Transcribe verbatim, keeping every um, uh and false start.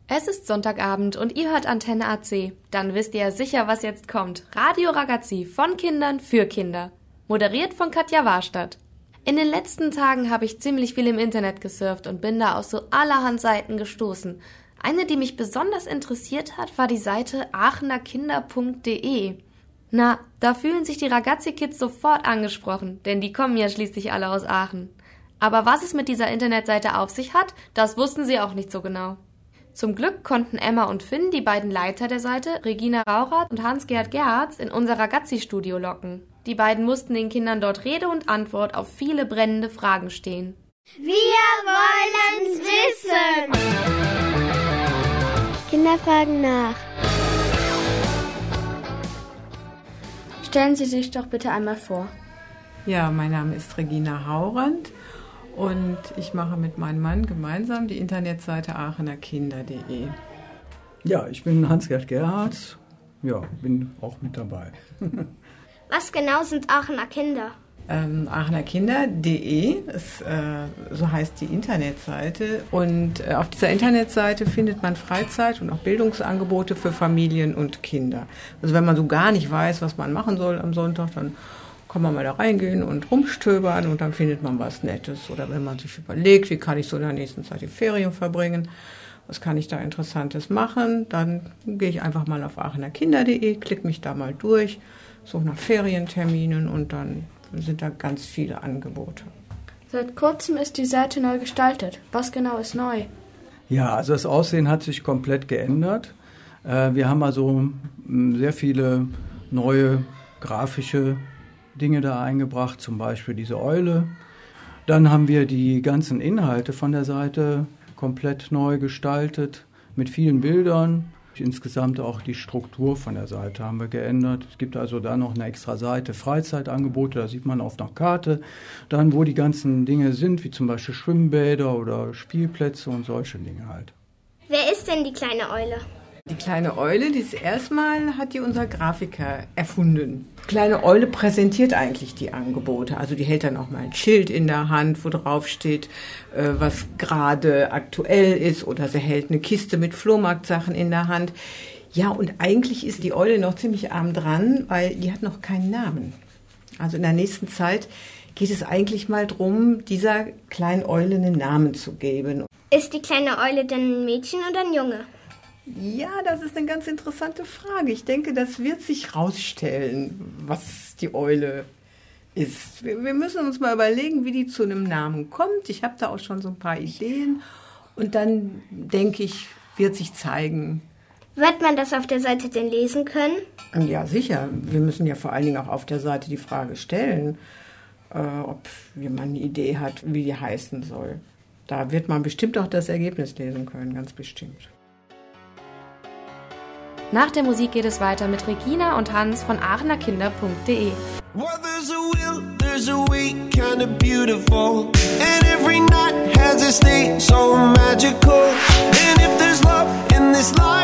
Es ist Sonntagabend und ihr hört Antenne A C. Dann wisst ihr ja sicher, was jetzt kommt. Radio Ragazzi von Kindern für Kinder. Moderiert von Katja Warstadt. In den letzten Tagen habe ich ziemlich viel im Internet gesurft und bin da auf so allerhand Seiten gestoßen. Eine, die mich besonders interessiert hat, war die Seite aachenerkinder punkt de. Na, da fühlen sich die Ragazzi-Kids sofort angesprochen, denn die kommen ja schließlich alle aus Aachen. Aber was es mit dieser Internetseite auf sich hat, das wussten sie auch nicht so genau. Zum Glück konnten Emma und Finn, die beiden Leiter der Seite, Regina Raurath und Hans-Gerd Gerhards, in unser Ragazzi-Studio locken. Die beiden mussten den Kindern dort Rede und Antwort auf viele brennende Fragen stehen. Wir wollen's wissen! Kinder fragen nach. Stellen Sie sich doch bitte einmal vor. Ja, mein Name ist Regina Raurath. Und ich mache mit meinem Mann gemeinsam die Internetseite aachenerkinder punkt de. Ja, ich bin Hans-Gerd Gerhards. Ja, bin auch mit dabei. Was genau sind Aachener Kinder? Ähm, aachenerkinder punkt de, ist, äh, so heißt die Internetseite. Und äh, auf dieser Internetseite findet man Freizeit- und auch Bildungsangebote für Familien und Kinder. Also wenn man so gar nicht weiß, was man machen soll am Sonntag, dann kann man mal da reingehen und rumstöbern und dann findet man was Nettes. Oder wenn man sich überlegt, wie kann ich so in der nächsten Zeit die Ferien verbringen, was kann ich da Interessantes machen, dann gehe ich einfach mal auf aachenerkinder punkt de, klicke mich da mal durch, suche nach Ferienterminen und dann sind da ganz viele Angebote. Seit kurzem ist die Seite neu gestaltet. Was genau ist neu? Ja, also das Aussehen hat sich komplett geändert. Wir haben also sehr viele neue grafische Dinge da eingebracht, zum Beispiel diese Eule. Dann haben wir die ganzen Inhalte von der Seite komplett neu gestaltet, mit vielen Bildern. Insgesamt auch die Struktur von der Seite haben wir geändert. Es gibt also da noch eine extra Seite Freizeitangebote, da sieht man auf einer Karte dann, wo die ganzen Dinge sind, wie zum Beispiel Schwimmbäder oder Spielplätze und solche Dinge halt. Wer ist denn die kleine Eule? Die kleine Eule, das erste Mal hat die unser Grafiker erfunden. Die kleine Eule präsentiert eigentlich die Angebote. Also die hält dann auch mal ein Schild in der Hand, wo drauf steht, äh, was gerade aktuell ist. Oder sie hält eine Kiste mit Flohmarktsachen in der Hand. Ja, und eigentlich ist die Eule noch ziemlich arm dran, weil die hat noch keinen Namen. Also in der nächsten Zeit geht es eigentlich mal drum, dieser kleinen Eule einen Namen zu geben. Ist die kleine Eule denn ein Mädchen oder ein Junge? Ja, das ist eine ganz interessante Frage. Ich denke, das wird sich rausstellen, was die Eule ist. Wir, wir müssen uns mal überlegen, wie die zu einem Namen kommt. Ich habe da auch schon so ein paar Ideen. Und dann, denke ich, wird sich zeigen. Wird man das auf der Seite denn lesen können? Ja, sicher. Wir müssen ja vor allen Dingen auch auf der Seite die Frage stellen, äh, ob jemand eine Idee hat, wie die heißen soll. Da wird man bestimmt auch das Ergebnis lesen können, ganz bestimmt. Nach der Musik geht es weiter mit Regina und Hans von aachenerkinder punkt de. Well, there's a will, there's a way, kind of beautiful. And every night has a state so magical. And if there's love in this life,